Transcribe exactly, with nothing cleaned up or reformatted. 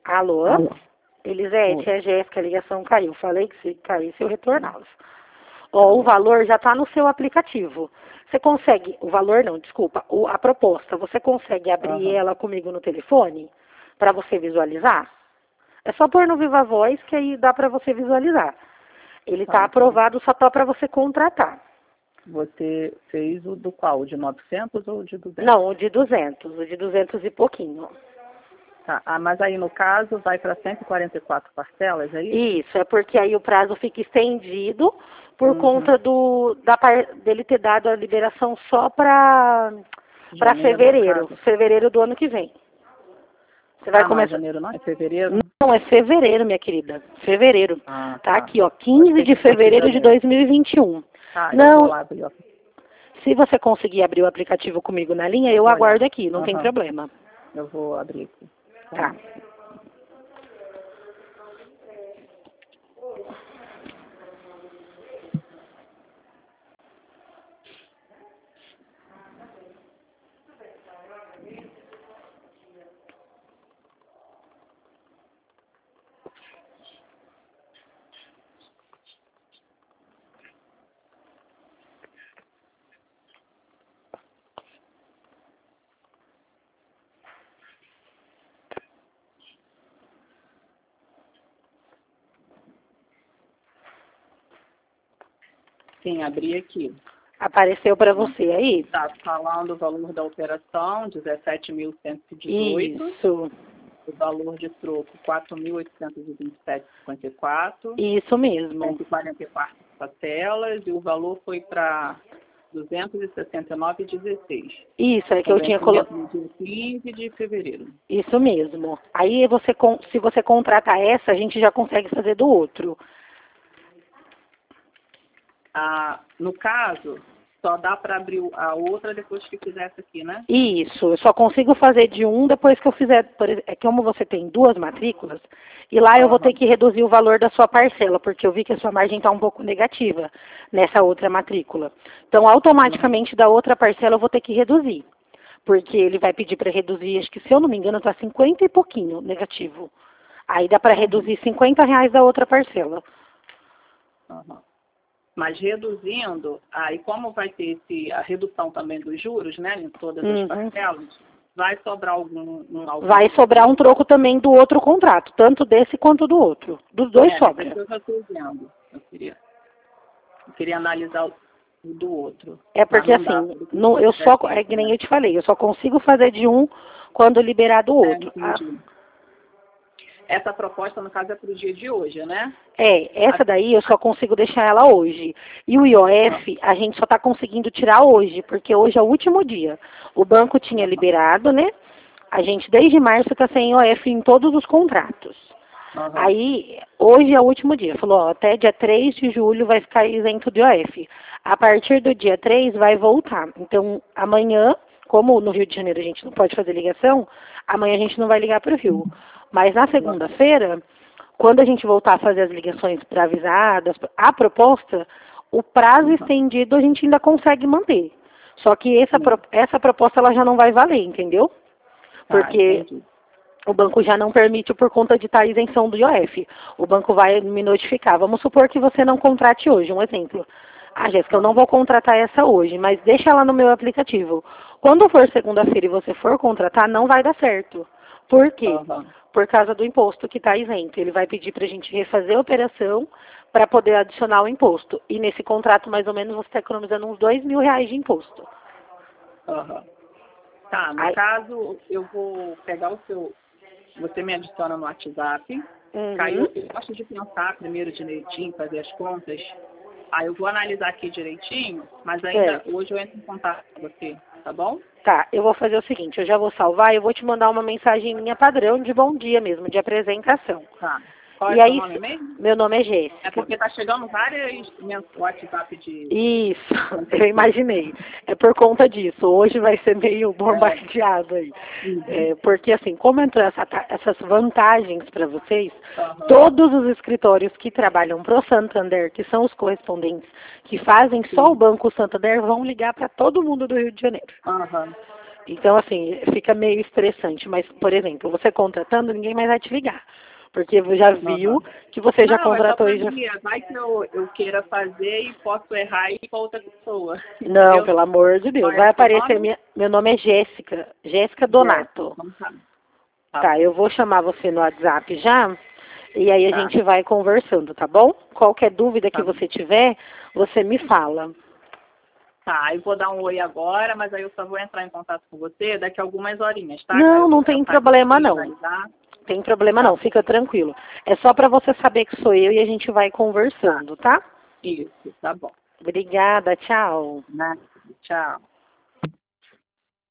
Alô? Alô. Elisete, é a Jéssica, a ligação caiu. Falei que se caísse eu retornava. Ó, o valor já está no seu aplicativo. Você consegue, o valor não, desculpa, o, a proposta, você consegue abrir Aham. ela comigo no telefone para você visualizar? É só pôr no Viva Voz que aí dá para você visualizar. Ele está Tá, aprovado, só tá para você contratar. Você fez o do qual? O de novecentos ou o de duzentos? Não, o de duzentos, o de duzentos e pouquinho. Tá. Ah, mas aí no caso vai para cento e quarenta e quatro parcelas, é isso? Isso, é porque aí o prazo fica estendido por Uhum. conta do, da, par- dele ter dado a liberação só para para Janeiro, no fevereiro, caso. fevereiro do ano que vem. Você vai Ah, não é começar. janeiro não? É fevereiro? Não, é fevereiro, minha querida. Fevereiro. Ah, Tá tá. aqui, ó, Pode quinze ser de que fosse fevereiro de janeiro. dois mil e vinte e um. Tá, eu vou Não, lá abrir. Ó. se você conseguir abrir o aplicativo comigo na linha, eu Vou aguardo olhar. aqui, não tem Aham. problema. Eu vou abrir aqui. Tá. Sim, abri aqui. Apareceu para você aí? Tá falando o valor da operação, dezessete mil cento e dezoito. Isso. O valor de troco, quatro mil oitocentos e vinte e sete vírgula cinquenta e quatro. Isso mesmo. cento e quarenta e quatro parcelas. E o valor foi para duzentos e sessenta e nove vírgula dezesseis. Isso, é que eu tinha colocado. No dia quinze de fevereiro. Isso mesmo. Aí você, con- se você contratar essa, a gente já consegue fazer do outro. Ah, no caso, só dá para abrir a outra depois que fizer essa aqui, né? Isso, eu só consigo fazer de um depois que eu fizer, por ex- é que como você tem duas matrículas, e lá eu vou ter Aham. que reduzir o valor da sua parcela, porque eu vi que a sua margem está um pouco negativa nessa outra matrícula. Então, automaticamente da outra parcela eu vou ter que reduzir, porque ele vai pedir para reduzir, acho que se eu não me engano está cinquenta e pouquinho negativo. Aí dá para reduzir cinquenta reais da outra parcela. Aham. Mas reduzindo, aí como vai ter esse, a redução também dos juros, né, em todas as Uhum. parcelas, vai sobrar algum... Um, algum Vai sobrar um troco também do outro contrato, tanto desse quanto do outro. Dos dois é, sobra. isso eu já estou vendo. Eu queria, eu queria analisar o do outro. É porque Mas não dá, assim, porque não, eu se só, tiver é que tempo, nem né? eu te falei, eu só consigo fazer de um quando liberar do É, outro. Ah, entendi. Essa proposta, no caso, é para o dia de hoje, né? é, essa daí eu só consigo deixar ela hoje. E o I O F a gente só está conseguindo tirar hoje, porque hoje é o último dia. O banco tinha liberado, né? A gente desde março está sem I O F em todos os contratos. Aham. Aí, hoje é o último dia. Falou, ó, até dia três de julho vai ficar isento de I O F. A partir do dia três vai voltar. Então, amanhã, como no Rio de Janeiro a gente não pode fazer ligação, amanhã a gente não vai ligar para o Rio. Mas na segunda-feira, quando a gente voltar a fazer as ligações para avisadas, a proposta, o prazo estendido a gente ainda consegue manter. Só que essa, pro- essa proposta ela já não vai valer, entendeu? Tá, Porque entendi. o banco já não permite por conta de estar isenção do I O F. O banco vai me notificar. Vamos supor que você não contrate hoje, um exemplo. Ah, Jéssica, eu não vou contratar essa hoje, mas deixa ela no meu aplicativo. Quando for segunda-feira e você for contratar, não vai dar certo. Por quê? Aham. Por causa do imposto que está isento. Ele vai pedir para a gente refazer a operação para poder adicionar o imposto. E nesse contrato, mais ou menos, você está economizando uns dois mil reais de imposto. Aham. Tá, no Aí- caso, eu vou pegar o seu... Você me adiciona no WhatsApp. Uhum. Caiu, eu gosto de pensar primeiro direitinho, fazer as contas. Aí eu vou analisar aqui direitinho, mas ainda Certo. hoje eu entro em contato com você, tá bom? Tá, eu vou fazer o seguinte, eu já vou salvar, eu vou te mandar uma mensagem minha padrão de bom dia mesmo, de apresentação. Tá. Qual é E o seu aí, nome mesmo? meu nome é É Jéssica. porque tá chegando várias mens- WhatsApp de... Isso, eu imaginei. É por conta disso. Hoje vai ser meio bombardeado aí. Uhum. É, porque assim, como entrou essa ta- essas vantagens para vocês, Aham. todos os escritórios que trabalham pro Santander, que são os correspondentes, que fazem só o Banco Santander, vão ligar para todo mundo do Rio de Janeiro. Aham. Então, assim, fica meio estressante. Mas, por exemplo, você contratando, ninguém mais vai te ligar. Porque já viu Uhum. que você já Não, é só contratou pra e já... mim. Vai que eu, eu queira fazer e posso errar e ir pra outra pessoa. Não, Entendeu? pelo amor de Qual Deus. é Vai o seu aparecer... nome? Minha... Meu nome é Jéssica. Jéssica Jéssica. Donato. Então tá. Tá Tá, bom. eu vou chamar você no WhatsApp já. E aí a Tá. gente vai conversando, tá bom? Qualquer dúvida que Tá bom. você tiver, você me fala. Tá, eu vou dar um oi agora, mas aí eu só vou entrar em contato com você daqui a algumas horinhas, tá? Que aí Não, eu não vou tem pensar aqui problema pra não. finalizar. Tem problema Tá não, bom. fica tranquilo. É só pra você saber que sou eu e a gente vai Tá. conversando, tá? Isso, tá bom. Obrigada, tchau. Né? Tchau.